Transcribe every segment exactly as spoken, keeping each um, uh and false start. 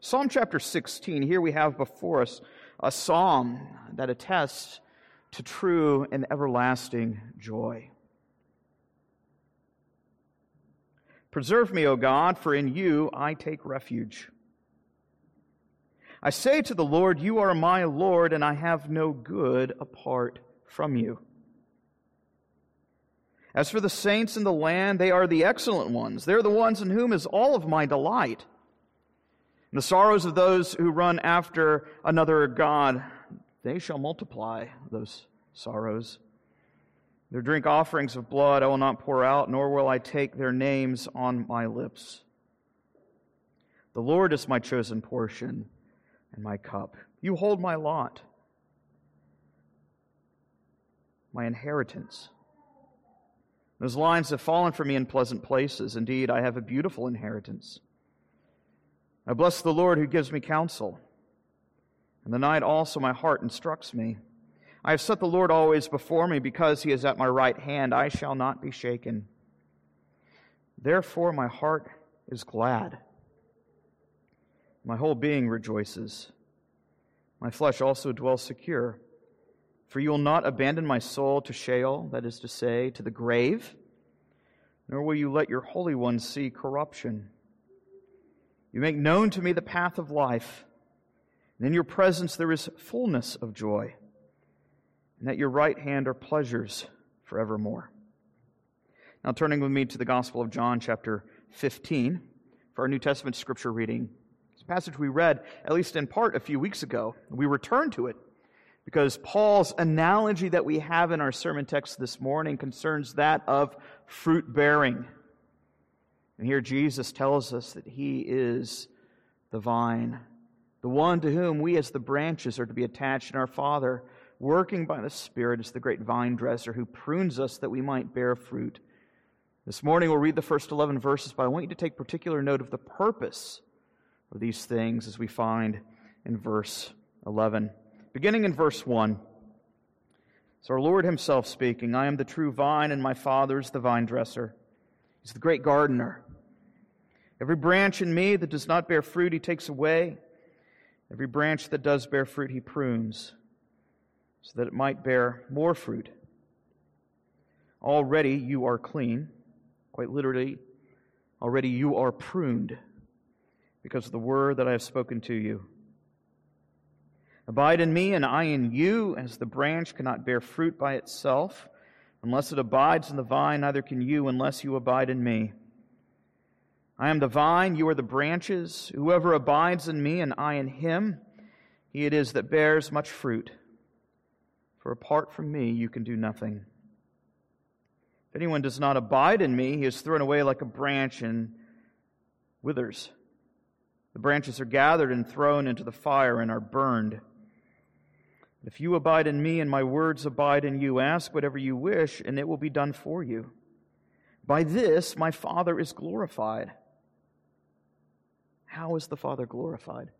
Psalm chapter sixteen, here we have before us a psalm that attests to true and everlasting joy. Preserve me, O God, for in you I take refuge. I say to the Lord, you are my Lord, and I have no good apart from you. As for the saints in the land, they are the excellent ones. They're the ones in whom is all of my delight. And the sorrows of those who run after another god, they shall multiply those sorrows. Their drink offerings of blood I will not pour out, nor will I take their names on my lips. The Lord is my chosen portion and my cup. You hold my lot, my inheritance. Those lines have fallen for me in pleasant places. Indeed, I have a beautiful inheritance. I bless the Lord who gives me counsel. In the night also my heart instructs me. I have set the Lord always before me, because he is at my right hand. I shall not be shaken. Therefore my heart is glad. My whole being rejoices. My flesh also dwells secure. For you will not abandon my soul to Sheol, that is to say, to the grave, nor will you let your Holy One see corruption. You make known to me the path of life, and in your presence there is fullness of joy, and at your right hand are pleasures forevermore. Now turning with me to the Gospel of John, chapter fifteen, for our New Testament scripture reading. It's a passage we read, at least in part, a few weeks ago. We return to it because Paul's analogy that we have in our sermon text this morning concerns that of fruit bearing. And here Jesus tells us that He is the vine, the one to whom we as the branches are to be attached, and our Father, working by the Spirit, is the great vine dresser who prunes us that we might bear fruit. This morning we'll read the first eleven verses, but I want you to take particular note of the purpose of these things as we find in verse eleven. Beginning in verse one, it's our Lord Himself speaking. I am the true vine, and my Father is the vine dresser. He's the great gardener. Every branch in me that does not bear fruit, He takes away. Every branch that does bear fruit, He prunes, so that it might bear more fruit. Already you are clean. Quite literally, already you are pruned because of the word that I have spoken to you. Abide in me, and I in you, as the branch cannot bear fruit by itself. Unless it abides in the vine, neither can you unless you abide in me. I am the vine, you are the branches. Whoever abides in me and I in him, he it is that bears much fruit. For apart from me, you can do nothing. If anyone does not abide in me, he is thrown away like a branch and withers. The branches are gathered and thrown into the fire and are burned. If you abide in me and my words abide in you, ask whatever you wish, and it will be done for you. By this my Father is glorified. How is the Father glorified?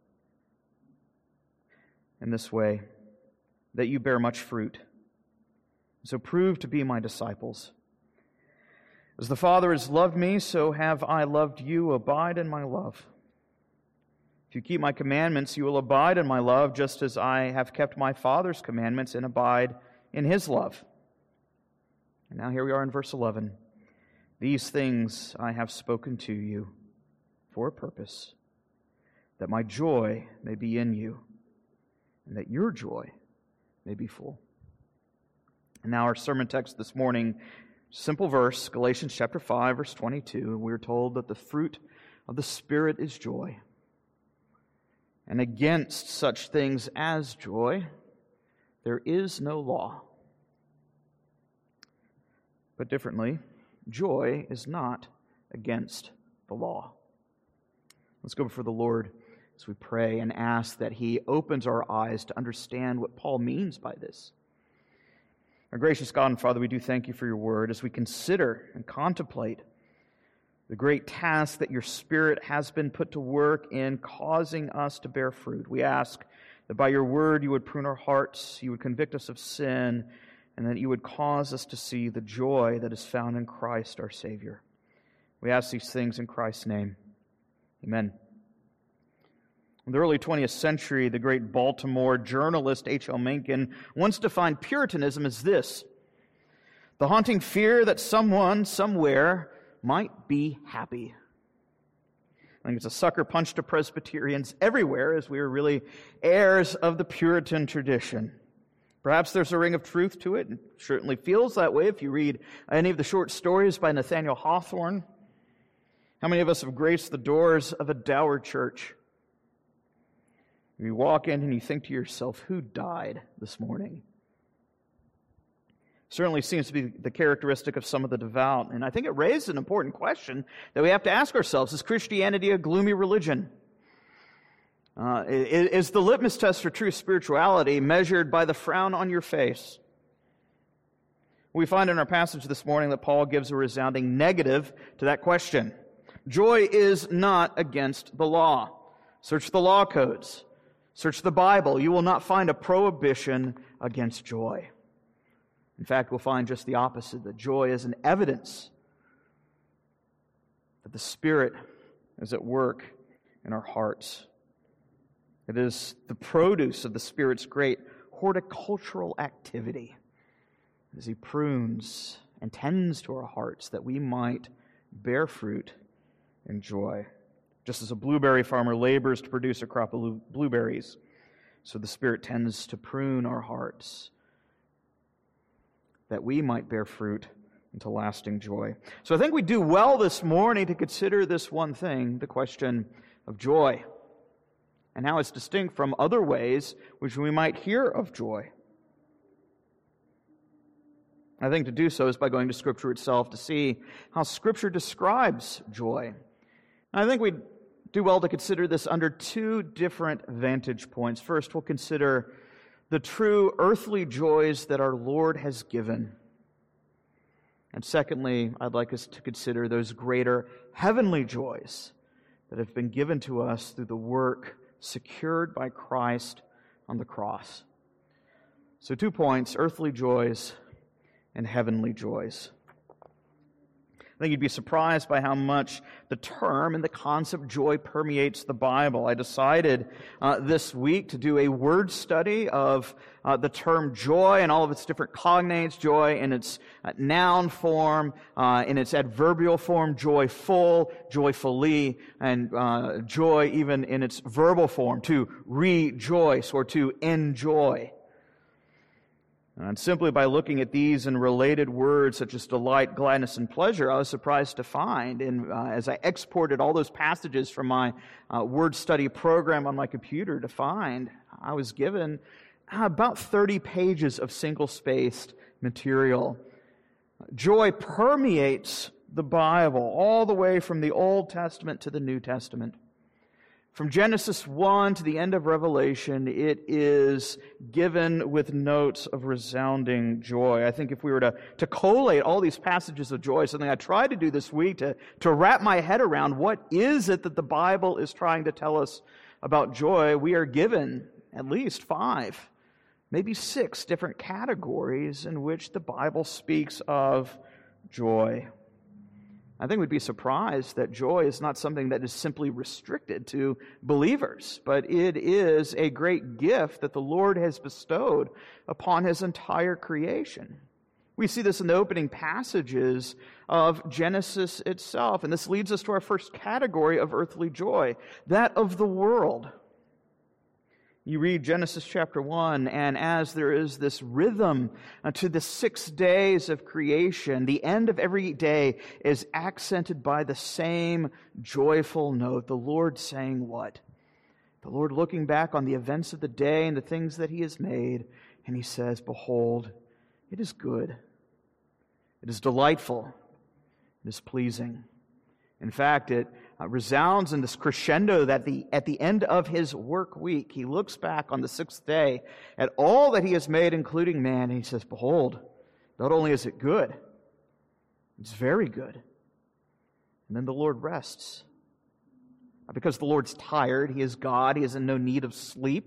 In this way, that you bear much fruit. So prove to be my disciples. As the Father has loved me, so have I loved you. Abide in my love. If you keep my commandments, you will abide in my love, just as I have kept my Father's commandments and abide in His love. And now here we are in verse eleven. These things I have spoken to you for a purpose, that my joy may be in you, and that your joy may be full. And now our sermon text this morning, simple verse, Galatians chapter five, verse twenty-two. We are told that the fruit of the Spirit is joy. And against such things as joy, there is no law. But differently, joy is not against the law. Let's go before the Lord as we pray and ask that He opens our eyes to understand what Paul means by this. Our gracious God and Father, we do thank You for Your word as we consider and contemplate the great task that Your Spirit has been put to work in causing us to bear fruit. We ask that by Your word You would prune our hearts, You would convict us of sin, and that You would cause us to see the joy that is found in Christ our Savior. We ask these things in Christ's name. Amen. In the early twentieth century, the great Baltimore journalist H L Mencken once defined Puritanism as this: the haunting fear that someone, somewhere, might be happy. I think it's a sucker punch to Presbyterians everywhere, as we are really heirs of the Puritan tradition. Perhaps there's a ring of truth to it. It certainly feels that way if you read any of the short stories by Nathaniel Hawthorne. How many of us have graced the doors of a dour church? You walk in and you think to yourself, who died this morning? Certainly seems to be the characteristic of some of the devout. And I think it raises an important question that we have to ask ourselves. Is Christianity a gloomy religion? Uh, is the litmus test for true spirituality measured by the frown on your face? We find in our passage this morning that Paul gives a resounding negative to that question. Joy is not against the law. Search the law codes. Search the Bible. You will not find a prohibition against joy. In fact, we'll find just the opposite, that joy is an evidence that the Spirit is at work in our hearts. It is the produce of the Spirit's great horticultural activity as He prunes and tends to our hearts that we might bear fruit in joy. Just as a blueberry farmer labors to produce a crop of blueberries, so the Spirit tends to prune our hearts that we might bear fruit into lasting joy. So I think we do well this morning to consider this one thing, the question of joy, and how it's distinct from other ways which we might hear of joy. I think to do so is by going to Scripture itself to see how Scripture describes joy. I think we do well to consider this under two different vantage points. First, we'll consider the true earthly joys that our Lord has given. And secondly, I'd like us to consider those greater heavenly joys that have been given to us through the work secured by Christ on the cross. So two points, earthly joys and heavenly joys. I think you'd be surprised by how much the term and the concept joy permeates the Bible. I decided uh, this week to do a word study of uh, the term joy and all of its different cognates, joy in its uh, noun form, uh, in its adverbial form, joyful, joyfully, and uh, joy even in its verbal form, to rejoice or to enjoy. And simply by looking at these and related words such as delight, gladness, and pleasure, I was surprised to find, and uh, as I exported all those passages from my uh, word study program on my computer, to find I was given about thirty pages of single-spaced material. Joy permeates the Bible all the way from the Old Testament to the New Testament. From Genesis one to the end of Revelation, it is given with notes of resounding joy. I think if we were to, to collate all these passages of joy, something I tried to do this week to, to wrap my head around what is it that the Bible is trying to tell us about joy, we are given at least five, maybe six different categories in which the Bible speaks of joy. I think we'd be surprised that joy is not something that is simply restricted to believers, but it is a great gift that the Lord has bestowed upon His entire creation. We see this in the opening passages of Genesis itself, and this leads us to our first category of earthly joy, that of the world. You read Genesis chapter one, and as there is this rhythm uh, to the six days of creation, the end of every day is accented by the same joyful note. The Lord saying what? The Lord looking back on the events of the day and the things that He has made, and He says, "Behold, it is good. It is delightful. It is pleasing." In fact, it Uh, resounds in this crescendo that the at the end of His work week, He looks back on the sixth day at all that He has made, including man, and He says, "Behold, not only is it good, it's very good." And then the Lord rests. Not because the Lord's tired, He is God, He is in no need of sleep.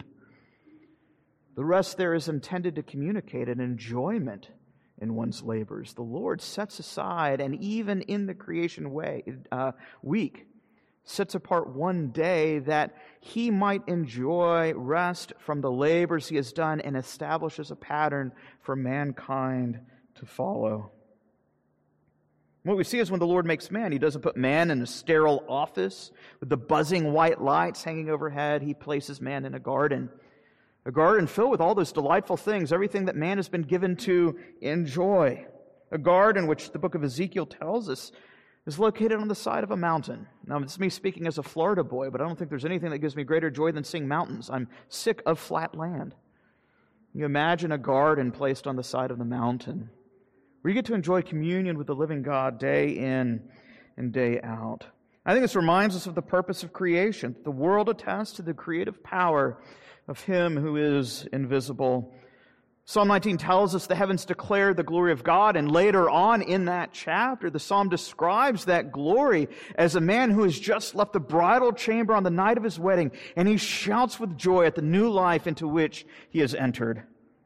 The rest there is intended to communicate an enjoyment in one's labors. The Lord sets aside, and even in the creation way uh, week, sets apart one day that he might enjoy rest from the labors he has done and establishes a pattern for mankind to follow. What we see is when the Lord makes man, he doesn't put man in a sterile office with the buzzing white lights hanging overhead. He places man in a garden. A garden filled with all those delightful things, everything that man has been given to enjoy. A garden, which the book of Ezekiel tells us, is located on the side of a mountain. Now, it's me speaking as a Florida boy, but I don't think there's anything that gives me greater joy than seeing mountains. I'm sick of flat land. You imagine a garden placed on the side of the mountain, where you get to enjoy communion with the living God day in and day out. I think this reminds us of the purpose of creation. The world attests to the creative power of Him who is invisible. Psalm nineteen tells us the heavens declare the glory of God, and later on in that chapter, the psalm describes that glory as a man who has just left the bridal chamber on the night of his wedding, and he shouts with joy at the new life into which he has entered.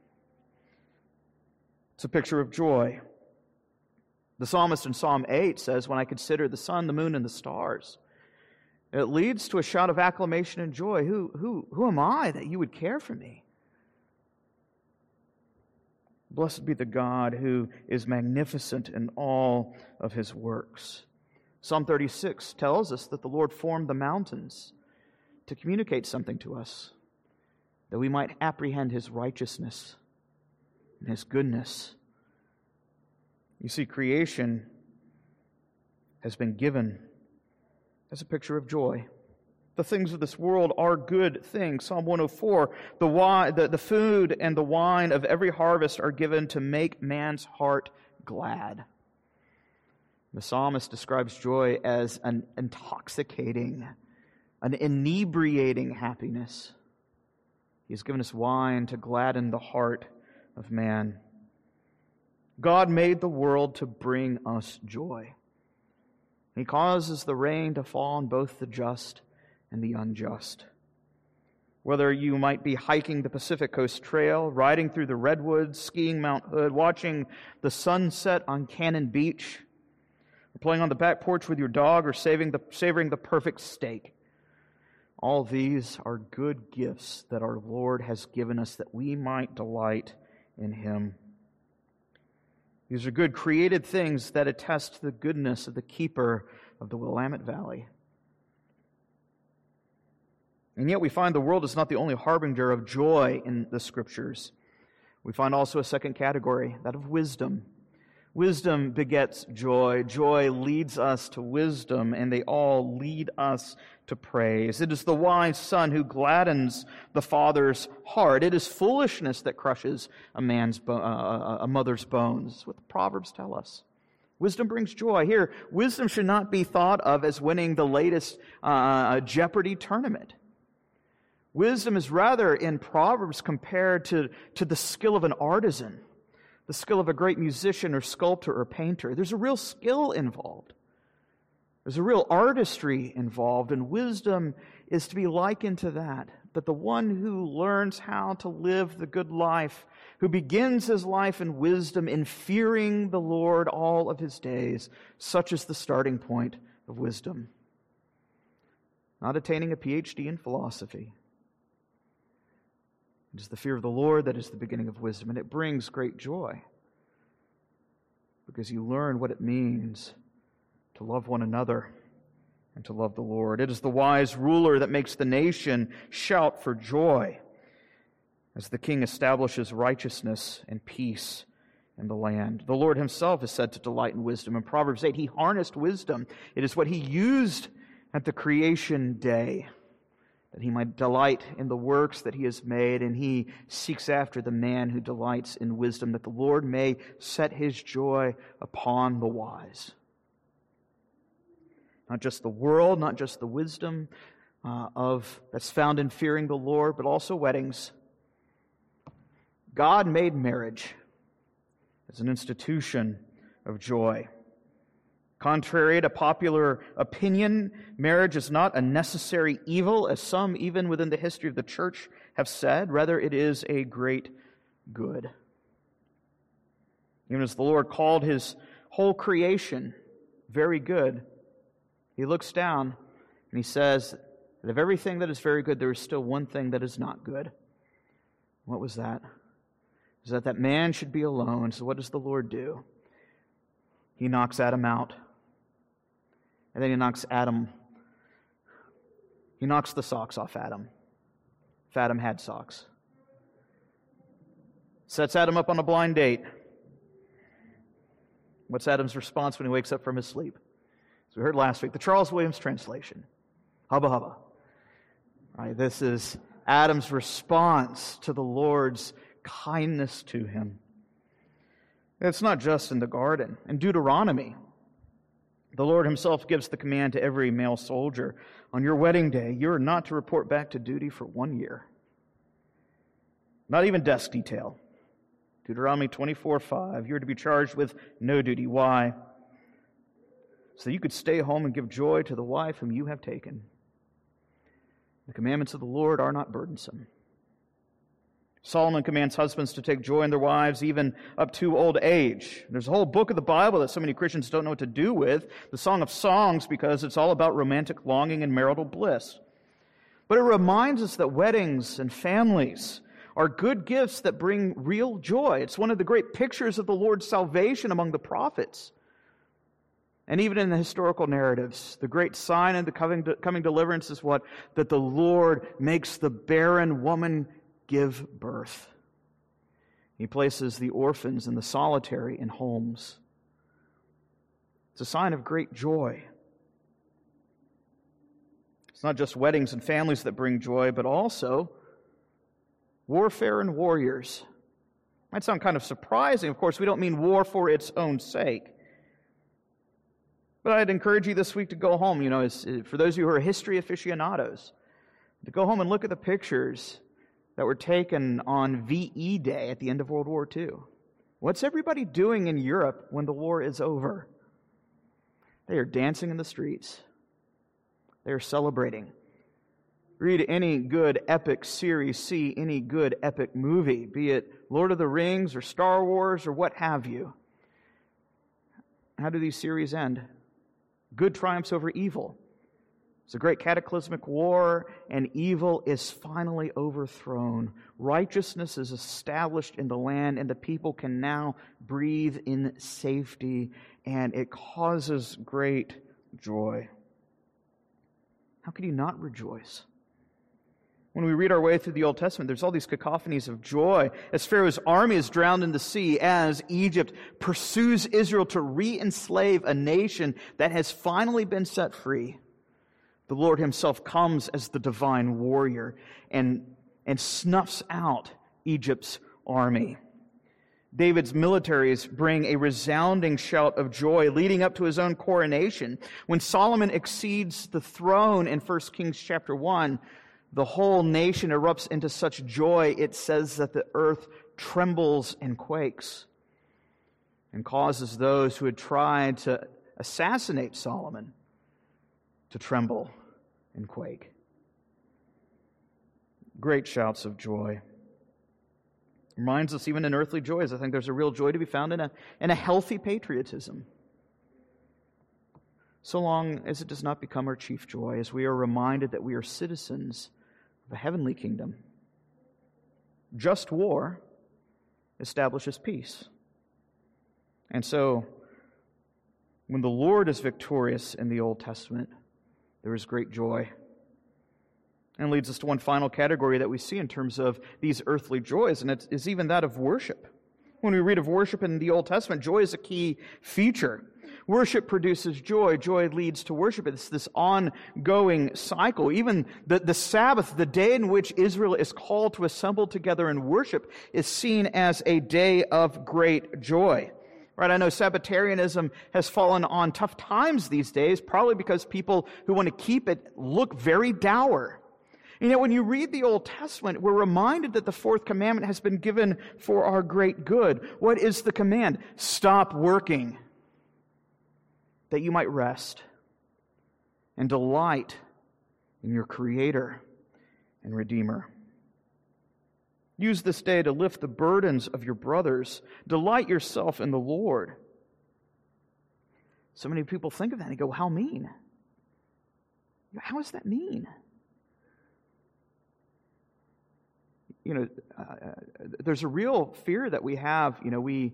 It's a picture of joy. The psalmist in Psalm eight says, when I consider the sun, the moon, and the stars, it leads to a shout of acclamation and joy. Who, who, who am I that you would care for me? Blessed be the God who is magnificent in all of His works. Psalm thirty-six tells us that the Lord formed the mountains to communicate something to us, that we might apprehend His righteousness and His goodness. You see, creation has been given as a picture of joy. The things of this world are good things. Psalm one oh four, the, wine, the, the food and the wine of every harvest are given to make man's heart glad. The psalmist describes joy as an intoxicating, an inebriating happiness. He has given us wine to gladden the heart of man. God made the world to bring us joy. He causes the rain to fall on both the just and the unjust. Whether you might be hiking the Pacific Coast Trail, riding through the redwoods, skiing Mount Hood, watching the sunset on Cannon Beach, or playing on the back porch with your dog, or saving the, savoring the perfect steak, all these are good gifts that our Lord has given us that we might delight in Him. These are good created things that attest to the goodness of the keeper of the Willamette Valley. And yet we find the world is not the only harbinger of joy in the Scriptures. We find also a second category, that of wisdom. Wisdom begets joy. Joy leads us to wisdom, and they all lead us to praise. It is the wise son who gladdens the father's heart. It is foolishness that crushes a man's bo- uh, a mother's bones. That's what the Proverbs tell us. Wisdom brings joy. Here, wisdom should not be thought of as winning the latest uh, Jeopardy tournament. Wisdom is rather, in Proverbs, compared to, to the skill of an artisan, the skill of a great musician or sculptor or painter. There's a real skill involved. There's a real artistry involved, and wisdom is to be likened to that. That the one who learns how to live the good life, who begins his life in wisdom, in fearing the Lord all of his days, such is the starting point of wisdom. Not attaining a P H D in philosophy. It is the fear of the Lord that is the beginning of wisdom, and it brings great joy because you learn what it means to love one another and to love the Lord. It is the wise ruler that makes the nation shout for joy as the king establishes righteousness and peace in the land. The Lord Himself is said to delight in wisdom. In Proverbs eight, He harnessed wisdom. It is what He used at the creation day, that He might delight in the works that He has made, and He seeks after the man who delights in wisdom, that the Lord may set His joy upon the wise. Not just the world, not just the wisdom uh, of that's found in fearing the Lord, but also weddings. God made marriage as an institution of joy. Contrary to popular opinion, marriage is not a necessary evil, as some, even within the history of the church, have said. Rather, it is a great good. Even as the Lord called His whole creation very good, He looks down And he says that of everything that is very good, there is still one thing that is not good. What was that? Is that that man should be alone. So what does the Lord do? He knocks Adam out. And then he knocks Adam, he knocks the socks off Adam. If Adam had socks. Sets Adam up on a blind date. What's Adam's response when he wakes up from his sleep? As we heard last week, the Charles Williams translation. Hubba hubba. Right, this is Adam's response to the Lord's kindness to him. It's not just in the garden. In Deuteronomy, the Lord himself gives the command to every male soldier, on your wedding day, you are not to report back to duty for one year. Not even desk detail. Deuteronomy twenty-four five, you are to be charged with no duty. Why? So you could stay home and give joy to the wife whom you have taken. The commandments of the Lord are not burdensome. Solomon commands husbands to take joy in their wives even up to old age. There's a whole book of the Bible that so many Christians don't know what to do with, the Song of Songs, because it's all about romantic longing and marital bliss. But it reminds us that weddings and families are good gifts that bring real joy. It's one of the great pictures of the Lord's salvation among the prophets. And even in the historical narratives, the great sign of the coming, coming deliverance is what? That the Lord makes the barren woman give birth. He places the orphans and the solitary in homes. It's a sign of great joy. It's not just weddings and families that bring joy, but also warfare and warriors. Might sound kind of surprising. Of course, we don't mean war for its own sake. But I'd encourage you this week to go home, you know, as, for those of you who are history aficionados, to go home and look at the pictures that were taken on V E Day at the end of World War Two. What's everybody doing in Europe when the war is over? They are dancing in the streets. They are celebrating. Read any good epic series, see any good epic movie, be it Lord of the Rings or Star Wars or what have you. How do these series end? Good triumphs over evil. It's a great cataclysmic war, and evil is finally overthrown. Righteousness is established in the land, and the people can now breathe in safety, and it causes great joy. How can you not rejoice? When we read our way through the Old Testament, there's all these cacophonies of joy as Pharaoh's army is drowned in the sea, as Egypt pursues Israel to re-enslave a nation that has finally been set free. The Lord himself comes as the divine warrior and, and snuffs out Egypt's army. David's militaries bring a resounding shout of joy leading up to his own coronation. When Solomon exceeds the throne in First Kings chapter one, the whole nation erupts into such joy, it says that the earth trembles and quakes and causes those who had tried to assassinate Solomon to tremble and quake. Great shouts of joy. Reminds us, even in earthly joys, I think there's a real joy to be found in a, in a healthy patriotism. So long as it does not become our chief joy, as we are reminded that we are citizens of a heavenly kingdom. Just war establishes peace. And so, when the Lord is victorious in the Old Testament, there is great joy. And leads us to one final category that we see in terms of these earthly joys, and it is even that of worship. When we read of worship in the Old Testament, joy is a key feature. Worship produces joy. Joy leads to worship. It's this ongoing cycle. Even the, the Sabbath, the day in which Israel is called to assemble together and worship, is seen as a day of great joy. Right? I know Sabbatarianism has fallen on tough times these days, probably because people who want to keep it look very dour. And yet when you read the Old Testament, we're reminded that the fourth commandment has been given for our great good. What is the command? Stop working, that you might rest and delight in your Creator and Redeemer. Use this day to lift the burdens of your brothers. Delight yourself in the Lord. So many people think of that and go, how mean? How does that mean? You know, uh, there's a real fear that we have. You know, we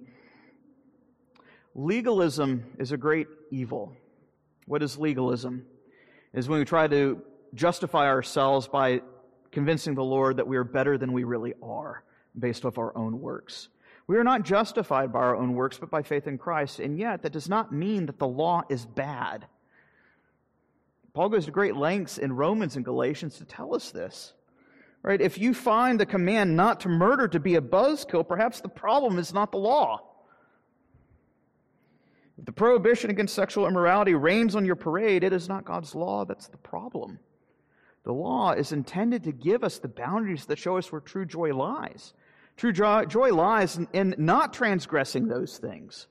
legalism is a great evil. What is legalism? Is when we try to justify ourselves by convincing the Lord that we are better than we really are based off our own works. We are not justified by our own works, but by faith in Christ. And yet, that does not mean that the law is bad. Paul goes to great lengths in Romans and Galatians to tell us this. Right? If you find the command not to murder to be a buzzkill, perhaps the problem is not the law. If the prohibition against sexual immorality reigns on your parade, it is not God's law that's the problem. The law is intended to give us the boundaries that show us where true joy lies. True joy, joy lies in, in not transgressing those things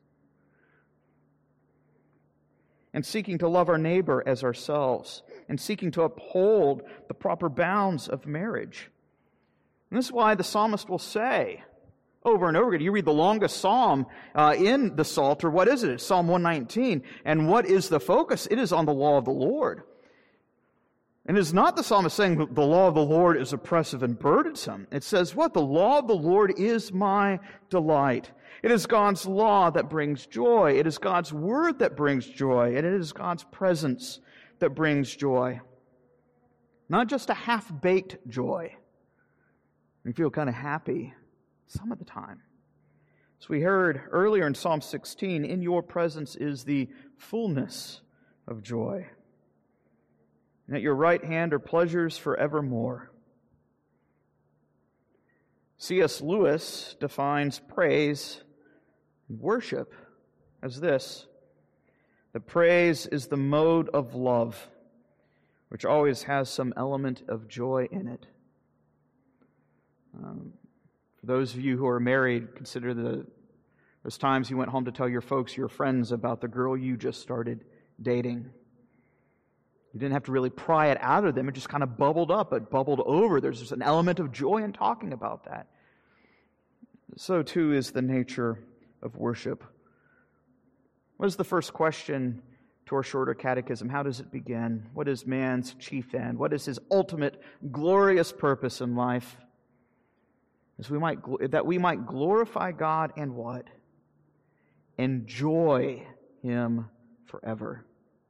and seeking to love our neighbor as ourselves and seeking to uphold the proper bounds of marriage. And this is why the psalmist will say over and over again, you read the longest psalm uh, in the Psalter, what is it? It's Psalm one nineteen. And what is the focus? It is on the law of the Lord. And it is not the psalmist saying that the law of the Lord is oppressive and burdensome. It says what? The law of the Lord is my delight. It is God's law that brings joy. It is God's word that brings joy. And it is God's presence that brings joy. Not just a half-baked joy. You feel kind of happy some of the time. As we heard earlier in Psalm sixteen, in your presence is the fullness of joy. And at your right hand are pleasures forevermore. C S Lewis defines praise and worship as this: that praise is the mode of love, which always has some element of joy in it. Um, for those of you who are married, consider the those times you went home to tell your folks, your friends, about the girl you just started dating. You didn't have to really pry it out of them. It just kind of bubbled up. It bubbled over. There's just an element of joy in talking about that. So too is the nature of worship. What is the first question to our shorter catechism? How does it begin? What is man's chief end? What is his ultimate glorious purpose in life? As we might that we might glorify God and what? Enjoy Him forever.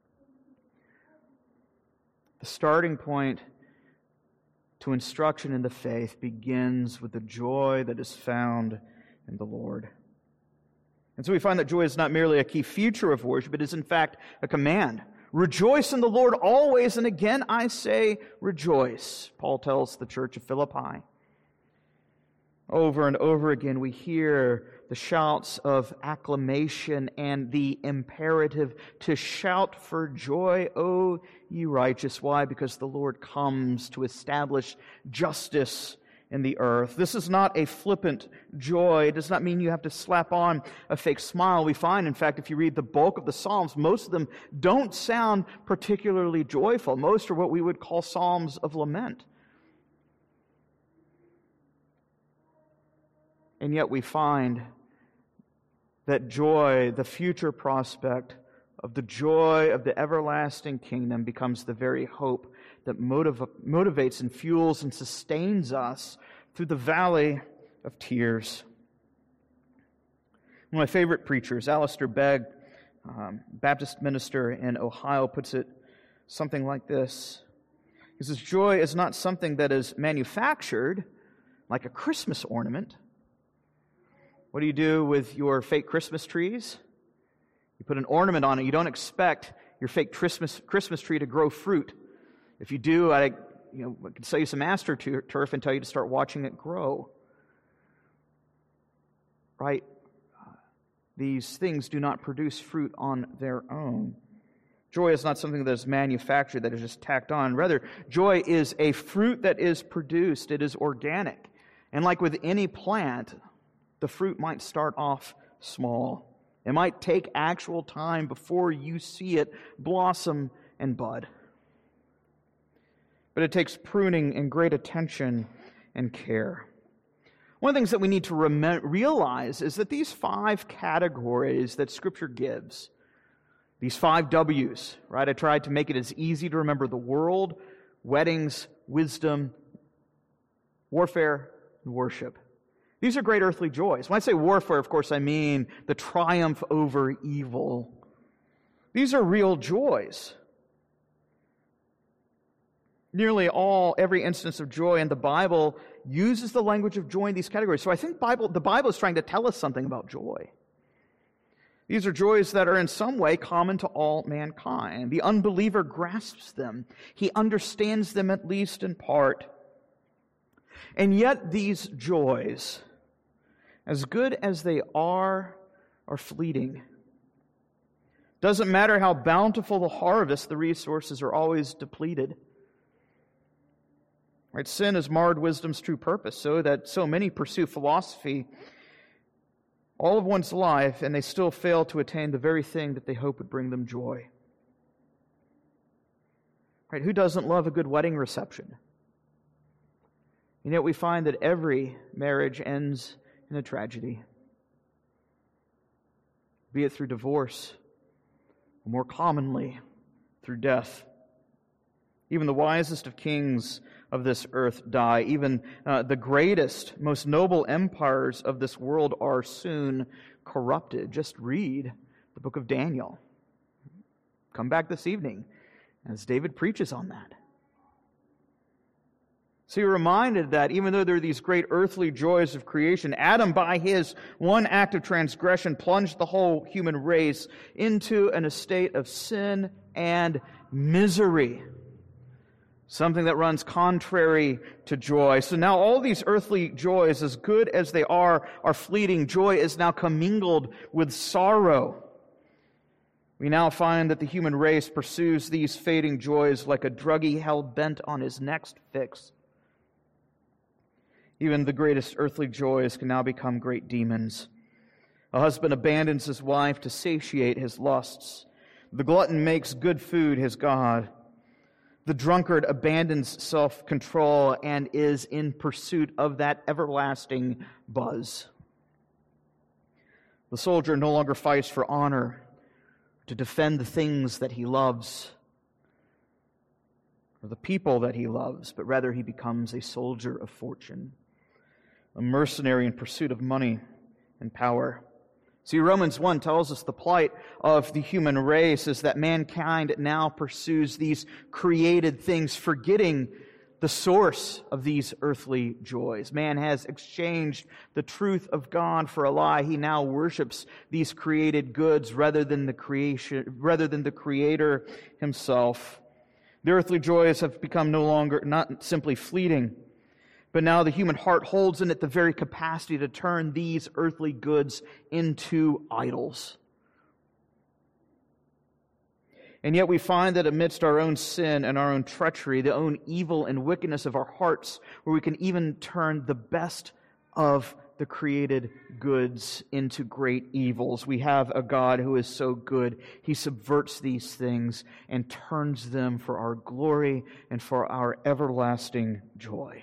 The starting point to instruction in the faith begins with the joy that is found in the Lord. And so we find that joy is not merely a key feature of worship, it is in fact a command. Rejoice in the Lord always, and again I say rejoice, Paul tells the church of Philippi. Over and over again we hear the shouts of acclamation and the imperative to shout for joy, O ye righteous. Why? Because the Lord comes to establish justice in the earth. This is not a flippant joy. It does not mean you have to slap on a fake smile. We find, in fact, if you read the bulk of the Psalms, most of them don't sound particularly joyful. Most are what we would call psalms of lament. And yet we find that joy, the future prospect of the joy of the everlasting kingdom, becomes the very hope that motiv- motivates and fuels and sustains us through the valley of tears. One of my favorite preachers, Alistair Begg, um, Baptist minister in Ohio, puts it something like this. He says, joy is not something that is manufactured like a Christmas ornament. What do you do with your fake Christmas trees? You put an ornament on it. You don't expect your fake Christmas Christmas tree to grow fruit. If you do, I, you know, I could sell you some AstroTurf and tell you to start watching it grow. Right? These things do not produce fruit on their own. Joy is not something that is manufactured, that is just tacked on. Rather, joy is a fruit that is produced. It is organic. And like with any plant, the fruit might start off small. It might take actual time before you see it blossom and bud. But it takes pruning and great attention and care. One of the things that we need to rem- realize is that these five categories that Scripture gives, These five W's, right? I tried to make it as easy to remember: the world, weddings, wisdom, warfare, and worship. These are great earthly joys. When I say warfare, of course, I mean the triumph over evil. These are real joys. Nearly all, every instance of joy in the Bible uses the language of joy in these categories. So I think Bible, the Bible is trying to tell us something about joy. These are joys that are in some way common to all mankind. The unbeliever grasps them. He understands them at least in part. And yet these joys, as good as they are, are fleeting. Doesn't matter how bountiful the harvest, the resources are always depleted. Right? Sin has marred wisdom's true purpose, so that so many pursue philosophy all of one's life, and they still fail to attain the very thing that they hope would bring them joy. Right? Who doesn't love a good wedding reception? And yet we find that every marriage ends in a tragedy, be it through divorce, or more commonly, through death. Even the wisest of kings of this earth die. Even uh, the greatest, most noble empires of this world are soon corrupted. Just read the book of Daniel. Come back this evening as David preaches on that. So you're reminded that even though there are these great earthly joys of creation, Adam, by his one act of transgression, plunged the whole human race into an estate of sin and misery. Something that runs contrary to joy. So now all these earthly joys, as good as they are, are fleeting. Joy is now commingled with sorrow. We now find that the human race pursues these fading joys like a druggie hell-bent on his next fix. Even the greatest earthly joys can now become great demons. A husband abandons his wife to satiate his lusts. The glutton makes good food his god. The drunkard abandons self-control and is in pursuit of that everlasting buzz. The soldier no longer fights for honor, to defend the things that he loves, or the people that he loves, but rather he becomes a soldier of fortune, a mercenary in pursuit of money and power. See, Romans one tells us the plight of the human race is that mankind now pursues these created things, forgetting the source of these earthly joys. Man has exchanged the truth of God for a lie. He now worships these created goods rather than the creation, rather than the Creator himself. The earthly joys have become no longer, not simply fleeting, but now the human heart holds in it the very capacity to turn these earthly goods into idols. And yet we find that amidst our own sin and our own treachery, the own evil and wickedness of our hearts, where we can even turn the best of the created goods into great evils. We have a God who is so good. He subverts these things and turns them for our glory and for our everlasting joy.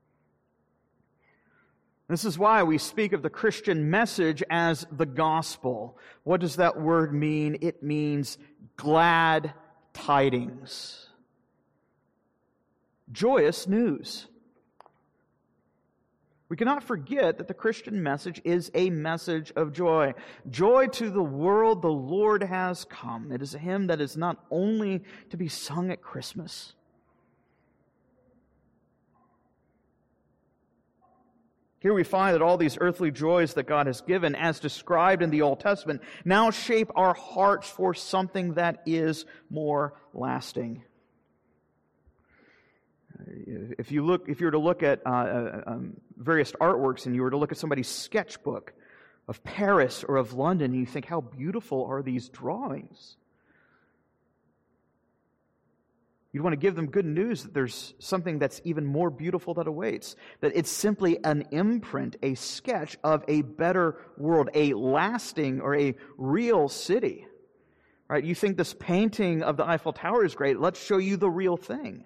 This is why we speak of the Christian message as the gospel. What does that word mean? It means glad tidings. Joyous news. We cannot forget that the Christian message is a message of joy. Joy to the world, the Lord has come. It is a hymn that is not only to be sung at Christmas. Here we find that all these earthly joys that God has given, as described in the Old Testament, now shape our hearts for something that is more lasting. If you look, if you were to look at uh, um, various artworks, and you were to look at somebody's sketchbook of Paris or of London, and you think, how beautiful are these drawings? You'd want to give them good news that there's something that's even more beautiful that awaits. That it's simply an imprint, a sketch of a better world, a lasting or a real city. Right? You think this painting of the Eiffel Tower is great. Let's show you the real thing.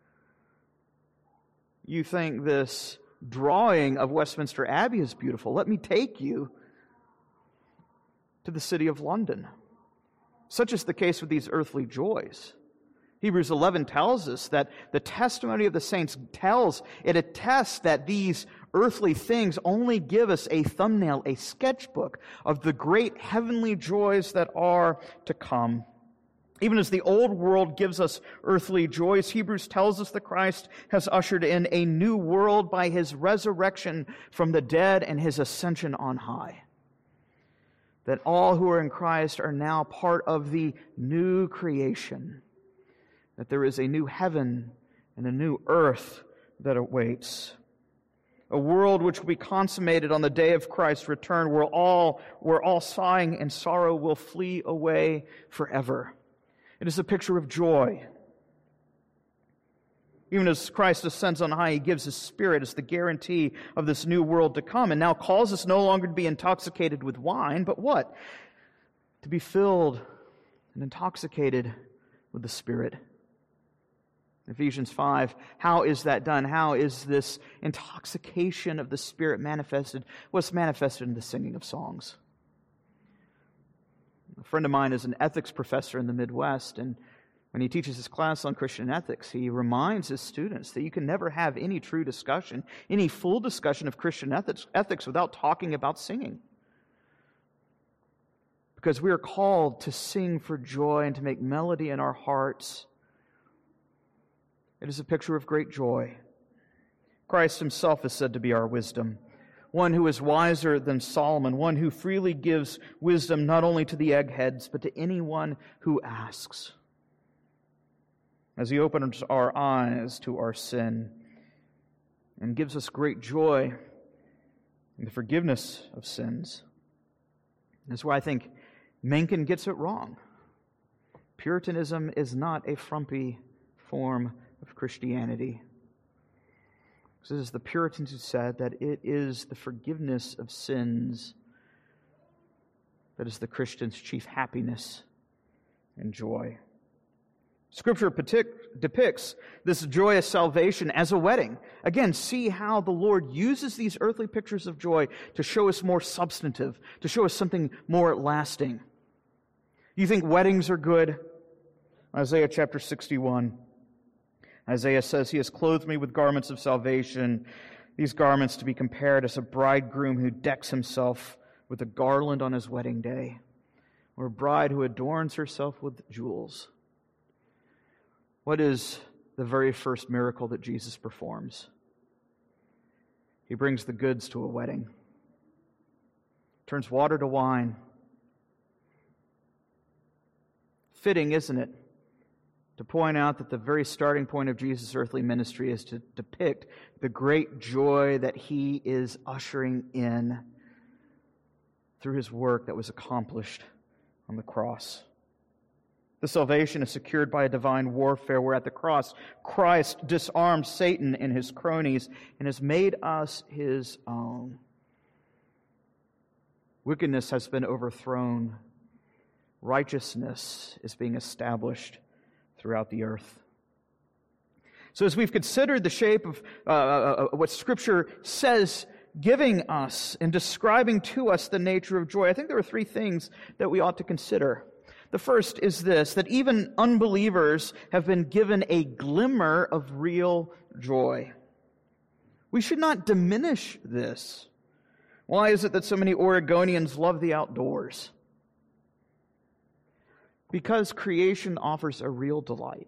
You think this drawing of Westminster Abbey is beautiful. Let me take you to the city of London. Such is the case with these earthly joys. Hebrews eleven tells us that the testimony of the saints tells, it attests that these earthly things only give us a thumbnail, a sketchbook of the great heavenly joys that are to come. Even as the old world gives us earthly joys, Hebrews tells us that Christ has ushered in a new world by His resurrection from the dead and His ascension on high. That all who are in Christ are now part of the new creation. That there is a new heaven and a new earth that awaits. A world which will be consummated on the day of Christ's return, where all, where all sighing and sorrow will flee away forever. It is a picture of joy. Even as Christ ascends on high, He gives His Spirit as the guarantee of this new world to come, and now calls us no longer to be intoxicated with wine, but what? To be filled and intoxicated with the Spirit. Ephesians five, how is that done? How is this intoxication of the Spirit manifested? Well, it's manifested in the singing of songs. A friend of mine is an ethics professor in the Midwest, and when he teaches his class on Christian ethics, he reminds his students that you can never have any true discussion, any full discussion of Christian ethics, ethics without talking about singing. Because we are called to sing for joy and to make melody in our hearts. It is a picture of great joy. Christ Himself is said to be our wisdom. One who is wiser than Solomon, one who freely gives wisdom not only to the eggheads, but to anyone who asks. As He opens our eyes to our sin and gives us great joy in the forgiveness of sins. That's why I think Mencken gets it wrong. Puritanism is not a frumpy form of Christianity. This is the Puritans who said that it is the forgiveness of sins that is the Christian's chief happiness and joy. Scripture depicts this joyous salvation as a wedding. Again, see how the Lord uses these earthly pictures of joy to show us more substantive, to show us something more lasting. You think weddings are good? Isaiah chapter sixty-one. Isaiah says, He has clothed me with garments of salvation, these garments to be compared as a bridegroom who decks himself with a garland on his wedding day, or a bride who adorns herself with jewels. What is the very first miracle that Jesus performs? He brings the goods to a wedding, turns water to wine. Fitting, isn't it, to point out that the very starting point of Jesus' earthly ministry is to depict the great joy that He is ushering in through His work that was accomplished on the cross. The salvation is secured by a divine warfare where at the cross Christ disarmed Satan and his cronies and has made us His own. Wickedness has been overthrown. Righteousness is being established throughout the earth. So as we've considered the shape of uh, uh, what Scripture says, giving us and describing to us the nature of joy, I think there are three things that we ought to consider. The first is this, that even unbelievers have been given a glimmer of real joy. We should not diminish this. Why is it that so many Oregonians love the outdoors? Because creation offers a real delight.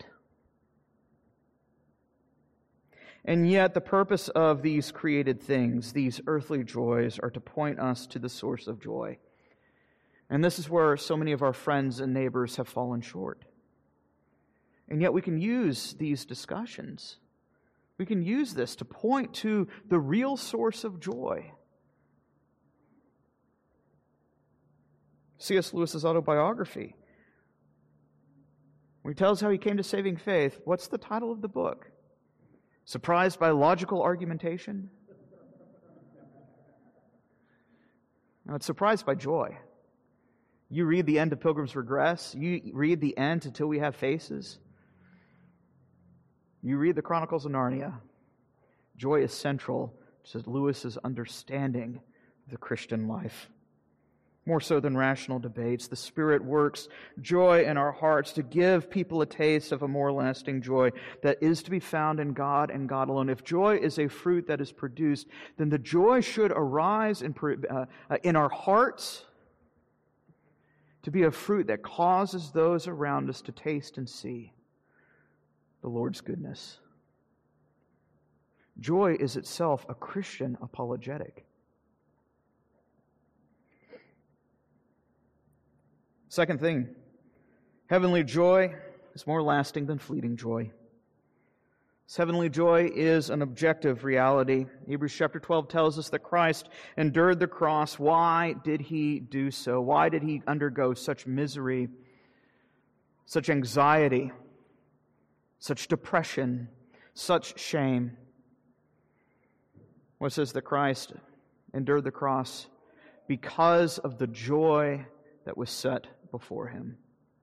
And yet the purpose of these created things, these earthly joys, are to point us to the source of joy. And this is where so many of our friends and neighbors have fallen short. And yet we can use these discussions. We can use this to point to the real source of joy. C S Lewis's autobiography, when he tells how he came to saving faith, what's the title of the book? Surprised by logical argumentation? No, it's surprised by joy. You read the end of Pilgrim's Regress. You read the end until we have faces. You read the Chronicles of Narnia. Joy is central to Lewis's understanding of the Christian life. more so than rational debates. The Spirit works joy in our hearts to give people a taste of a more lasting joy that is to be found in God and God alone. If joy is a fruit that is produced, then the joy should arise in, uh, in our hearts to be a fruit that causes those around us to taste and see the Lord's goodness. Joy is itself a Christian apologetic. Second thing, heavenly joy is more lasting than fleeting joy. This heavenly joy is an objective reality. Hebrews chapter twelve tells us that Christ endured the cross. Why did He do so? Why did He undergo such misery, such anxiety, such depression, such shame? Well, it says that Christ endured the cross because of the joy that was set before Him.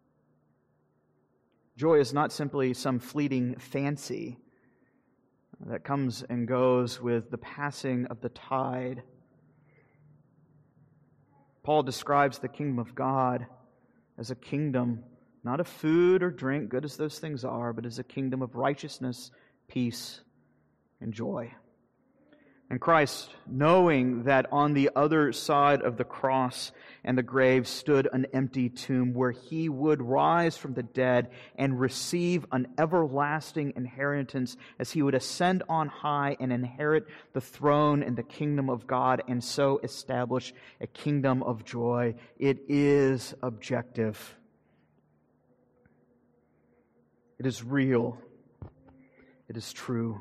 Joy is not simply some fleeting fancy that comes and goes with the passing of the tide. Paul describes the kingdom of God as a kingdom, not of food or drink, good as those things are, but as a kingdom of righteousness, peace, and joy. And Christ, knowing that on the other side of the cross and the grave stood an empty tomb where He would rise from the dead and receive an everlasting inheritance as He would ascend on high and inherit the throne and the kingdom of God and so establish a kingdom of joy. It is objective. It is real. It is true.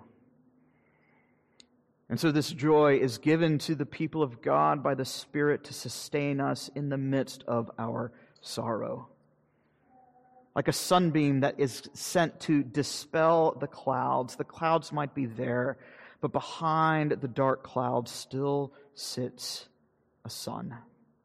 And so this joy is given to the people of God by the Spirit to sustain us in the midst of our sorrow. Like a sunbeam that is sent to dispel the clouds. The clouds might be there, but behind the dark clouds still sits a sun.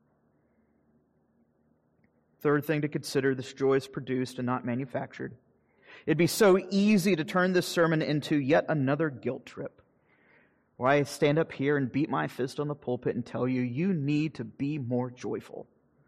Third thing to consider, this joy is produced and not manufactured. It'd be so easy to turn this sermon into yet another guilt trip, where I stand up here and beat my fist on the pulpit and tell you, you need to be more joyful.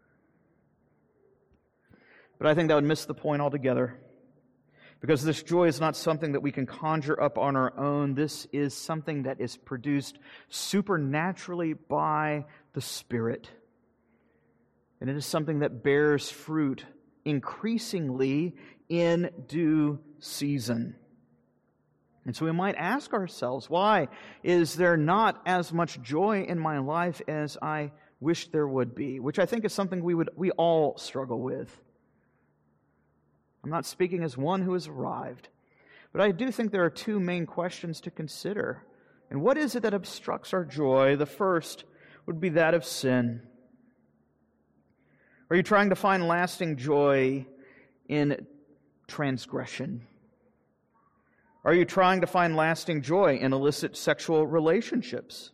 But I think that would miss the point altogether. Because this joy is not something that we can conjure up on our own. This is something that is produced supernaturally by the Spirit. And it is something that bears fruit increasingly in due season. And so we might ask ourselves, why is there not as much joy in my life as I wish there would be? Which I think is something we would we all struggle with. I'm not speaking as one who has arrived, but I do think there are two main questions to consider. And what is it that obstructs our joy? The first would be that of sin. Are you trying to find lasting joy in transgression? Are you trying to find lasting joy in illicit sexual relationships?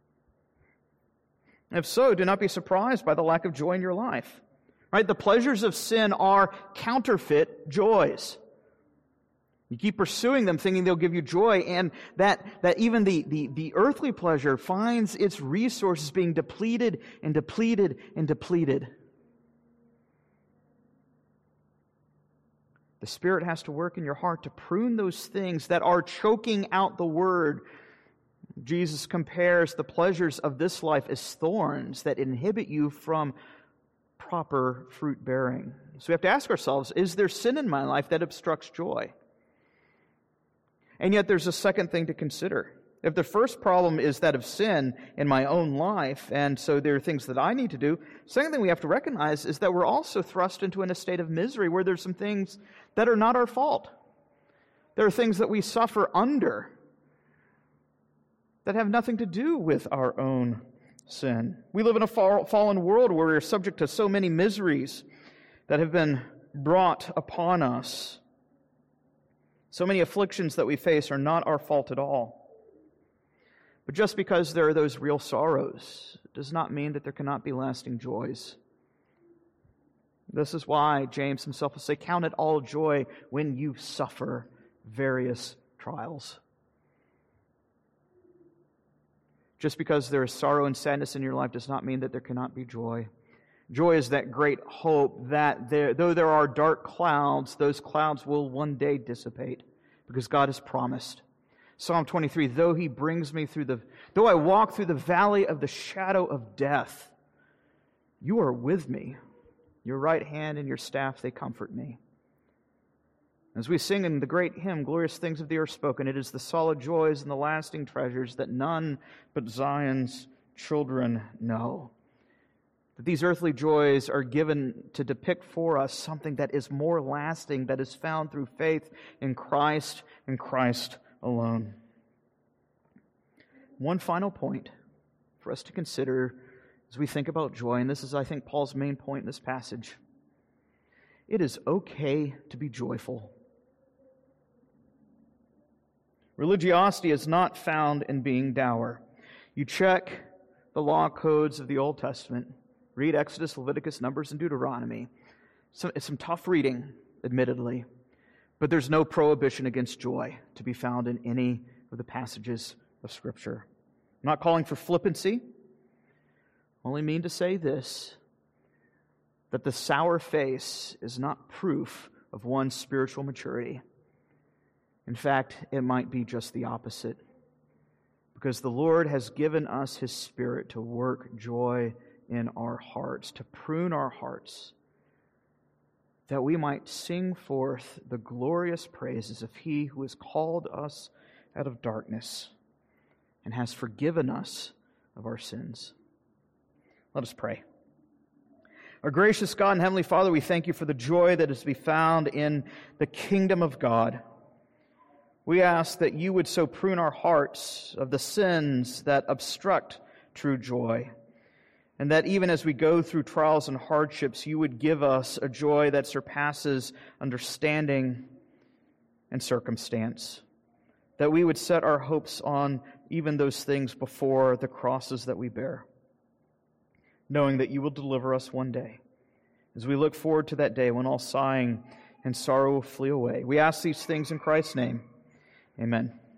If so, do not be surprised by the lack of joy in your life. Right? The pleasures of sin are counterfeit joys. You keep pursuing them thinking they'll give you joy, and that, that even the, the, the earthly pleasure finds its resources being depleted and depleted and depleted. The Spirit has to work in your heart to prune those things that are choking out the Word. Jesus compares the pleasures of this life as thorns that inhibit you from proper fruit bearing. So we have to ask ourselves, is there sin in my life that obstructs joy? And yet there's a second thing to consider. If the first problem is that of sin in my own life, and so there are things that I need to do, the second thing we have to recognize is that we're also thrust into a state of misery where there's some things that are not our fault. There are things that we suffer under that have nothing to do with our own sin. We live in a fallen world where we're subject to so many miseries that have been brought upon us. So many afflictions that we face are not our fault at all. But just because there are those real sorrows does not mean that there cannot be lasting joys. This is why James himself will say, count it all joy when you suffer various trials. Just because there is sorrow and sadness in your life does not mean that there cannot be joy. Joy is that great hope that there, though there are dark clouds, those clouds will one day dissipate because God has promised. Psalm twenty-three, though He brings me through the, though I walk through the valley of the shadow of death, You are with me. Your right hand and Your staff, they comfort me. As we sing in the great hymn, Glorious Things of the Earth Spoken, it is the solid joys and the lasting treasures that none but Zion's children know. That these earthly joys are given to depict for us something that is more lasting, that is found through faith in Christ and Christ alone. One final point for us to consider as we think about joy, and this is, I think, Paul's main point in this passage. It is okay to be joyful. Religiosity is not found in being dour. You check the law codes of the Old Testament, read Exodus, Leviticus, Numbers, and Deuteronomy. So it's some tough reading, admittedly, but there's no prohibition against joy to be found in any of the passages of Scripture. I'm not calling for flippancy. I only mean to say this, that the sour face is not proof of one's spiritual maturity. In fact, it might be just the opposite. Because the Lord has given us His Spirit to work joy in our hearts, to prune our hearts, that we might sing forth the glorious praises of He who has called us out of darkness and has forgiven us of our sins. Let us pray. Our gracious God and Heavenly Father, we thank You for the joy that is to be found in the kingdom of God. We ask that You would so prune our hearts of the sins that obstruct true joy, and that even as we go through trials and hardships, You would give us a joy that surpasses understanding and circumstance, that we would set our hopes on even those things before the crosses that we bear, knowing that You will deliver us one day. As we look forward to that day when all sighing and sorrow will flee away, we ask these things in Christ's name. Amen.